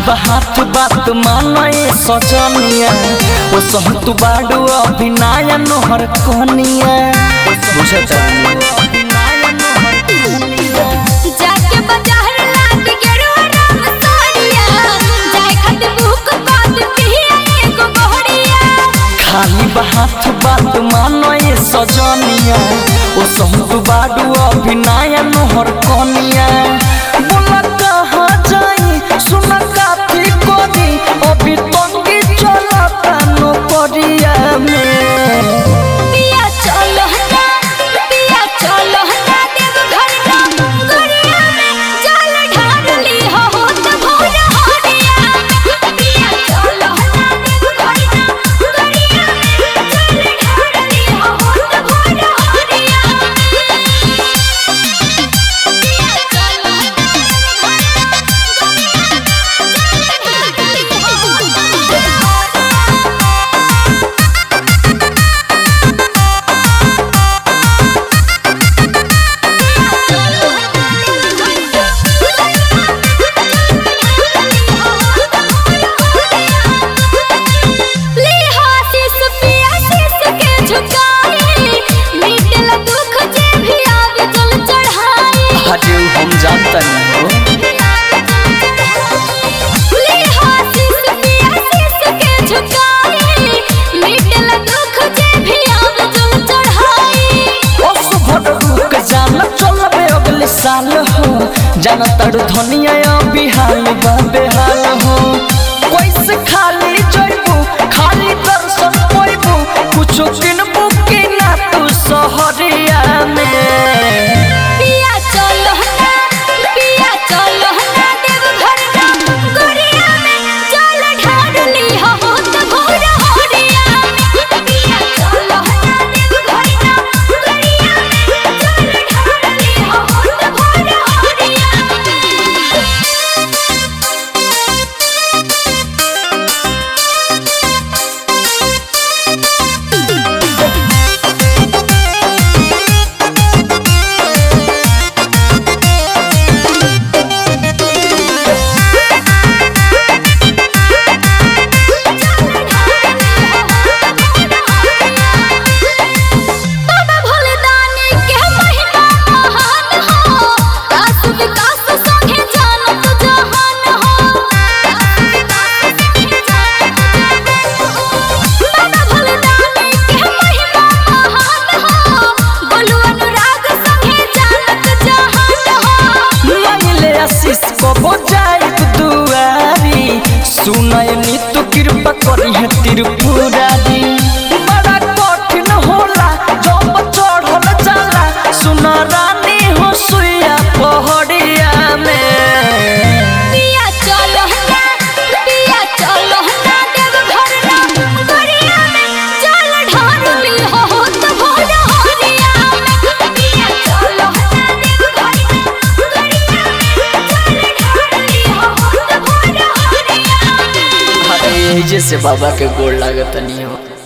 हाथ बात मानए सजनिया ओ सहतु बाडू अभिनय नोहर कोनिया बुझता जाके बाजार लाग गेरुआ राम साड़िया जाए खातिर भूख बात पिया एगो बहड़िया खाली हाथ बात मानए सजनिया ओ सहतु बाडू अभिनय नोहर कोनिया बोला कहाँ जाई सुना काफी कोनी अभी तंगी चलता नो परिया में पिया चलो ना देव घर ना गरिया में जल ढारली हो त भोर हरिया पिया चलो ना देव घर ना गरिया में जल ढारली हो त भोर हरिया पिया चलो ना देव घर हम जानता नहीं हो अगले साल हो जाना तड़ धनिया बिहाल बेहाल हो कैसे खाली जइबू खाली दर्शन पैबू कुछ किनबू कि ना तू सहरिया में पिया चलो ना देव घर ना गरिया में जल ढारली हो त भोर हरिया पिया चलो ना देव घर ना गरिया में जल ढारली हो त भोर हरिया बाबा भोलेदानी के महिमा महान हो दास विकास संगे जानत जहान हो बाबा भोलेदानी के महिमा महान हो बोलू अनुराग संगे जानत जहान हो मांगले आशीष को बजाई दुआरी सुनय नित कृपा करी है त्रिपुरारी बड़ा कठिन होला जब चढ़ल जाला सुन रानी हो सुइया पहड़िया में पिया चलो ना देव घर ना गरिया में जल ढारली हो त भोर हरिया पिया चलो ना देव घर ना गरिया में जल ढारली हो त भोर हरिया अरे जैसे बाबा के गोड़ लागत नहीं हो।